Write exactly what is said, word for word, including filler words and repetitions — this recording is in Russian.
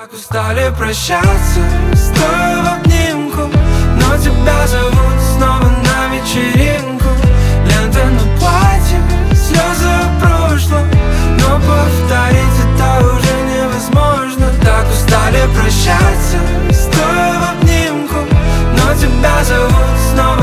Так устали прощаться, стоя в обнимку, но тебя зовут снова на вечеринку. Лента на платье, слезы о прошлом, но повторить это уже невозможно. Так устали прощаться, стоя в обнимку, но тебя зовут снова